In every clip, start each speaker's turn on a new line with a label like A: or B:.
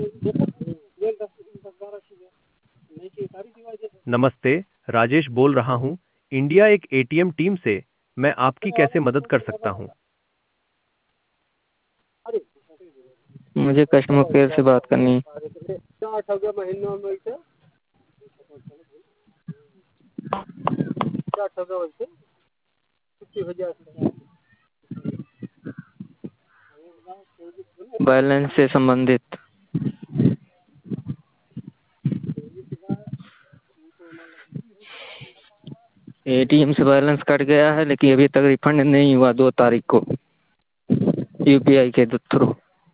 A: नमस्ते, राजेश बोल रहा हूँ, इंडिया एक एटीएम टीम से। मैं आपकी कैसे मदद कर सकता हूँ?
B: मुझे कस्टमर केयर से बात करनी है। बैलेंस से संबंधित। एटीएम से बैलेंस कट गया है, लेकिन अभी तक रिफंड नहीं हुआ 2 तारीख को यूपीआई के थ्रू।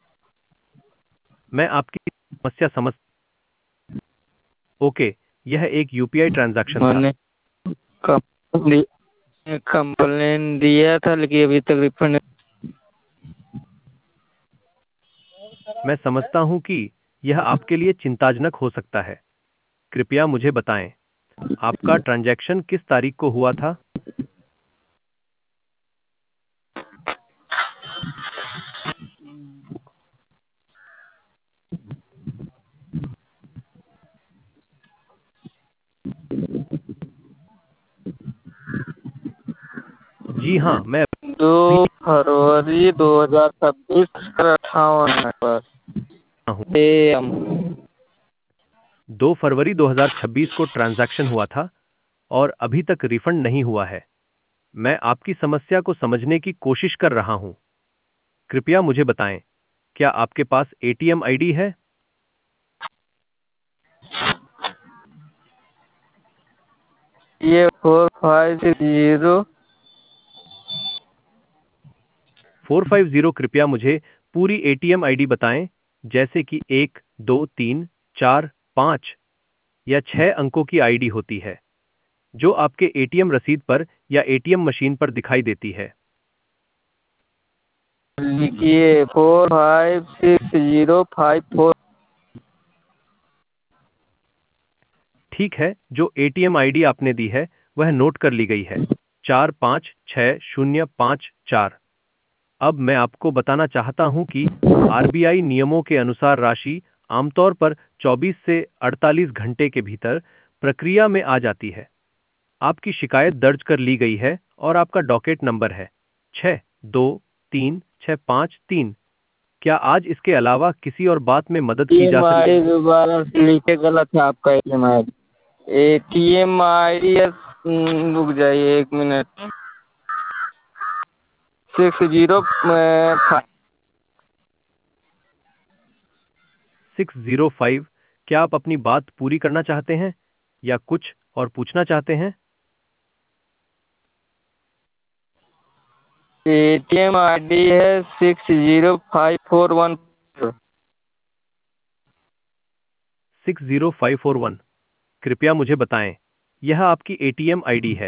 A: मैं आपकी समस्या समझ। ओके, यह एक यूपीआई ट्रांजैक्शन था।
B: मैंने कंप्लेन दिया था, लेकिन अभी तक रिफंड।
A: मैं समझता हूँ कि यह आपके लिए चिंताजनक हो सकता है। कृपया मुझे बताएं, आपका ट्रांजैक्शन किस तारीख को हुआ था? जी हाँ, मैं
B: 2 फरवरी 2026 58 पर
A: हूँ।
B: एएम।
A: 2 फरवरी 2026 को ट्रांजैक्शन हुआ था और अभी तक रिफंड नहीं हुआ है। मैं आपकी समस्या को समझने की कोशिश कर रहा हूँ। कृपया मुझे बताएं, क्या आपके पास एटीएम आईडी है?
B: ये 4560।
A: 450। कृपया मुझे पूरी एटीएम आईडी बताएं, जैसे कि 1 2 3 4 5 या 6 अंकों की आईडी होती है, जो आपके एटीएम रसीद पर या एटीएम मशीन पर दिखाई देती है।
B: लिखिए 456054।
A: ठीक है, जो एटीएम आईडी आपने दी है वह नोट कर ली गई है, 456054। अब मैं आपको बताना चाहता हूं कि आरबीआई नियमों के अनुसार राशि आमतौर पर 24 से 48 घंटे के भीतर प्रक्रिया में आ जाती है। आपकी शिकायत दर्ज कर ली गई है और आपका डॉकेट नंबर है 623653। क्या आज इसके अलावा किसी और बात में मदद की जा सकती है?
B: दोबारा लिखे गलत है आपका एटीएम आई डी। रुक जाइए 1 मिनट। 605।
A: 605। क्या आप अपनी बात पूरी करना चाहते हैं या कुछ और पूछना चाहते हैं?
B: एटीएम आईडी है 605414।
A: 60541। कृपया मुझे बताएं, यह आपकी एटीएम आईडी है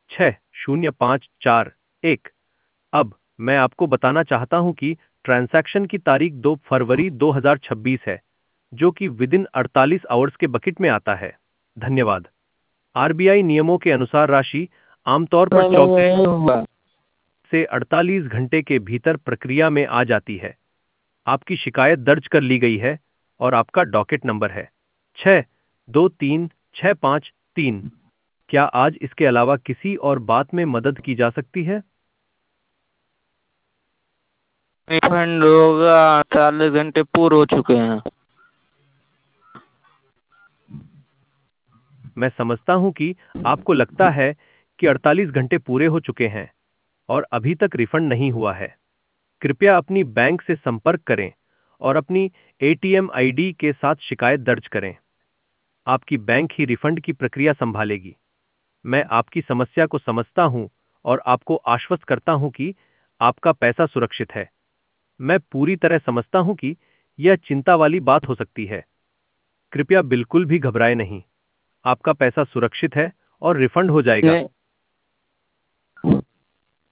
A: 60541। अब मैं आपको बताना चाहता हूं कि ट्रांजैक्शन की तारीख 2 फरवरी 2026 है, जो कि विदिन 48 आवर्स के बकेट में आता है। धन्यवाद। आरबीआई नियमों के अनुसार राशि आमतौर पर 24 से 48 घंटे के भीतर प्रक्रिया में आ जाती है। आपकी शिकायत दर्ज कर ली गई है और आपका डॉकेट नंबर है 623653। क्या आज इसके अलावा किसी और बात में मदद की जा सकती है?
B: रिफंड होगा। 48 घंटे पूरे हो चुके हैं।
A: मैं समझता हूं कि आपको लगता है कि 48 घंटे पूरे हो चुके हैं और अभी तक रिफंड नहीं हुआ है। कृपया अपनी बैंक से संपर्क करें और अपनी एटीएम आईडी के साथ शिकायत दर्ज करें। आपकी बैंक ही रिफंड की प्रक्रिया संभालेगी। मैं आपकी समस्या को समझता हूं और आपको आश्वस्त करता हूं कि आपका पैसा सुरक्षित है। मैं पूरी तरह समझता हूं कि यह चिंता वाली बात हो सकती है। कृपया बिल्कुल भी घबराएं नहीं। आपका पैसा सुरक्षित है और रिफंड हो जाएगा।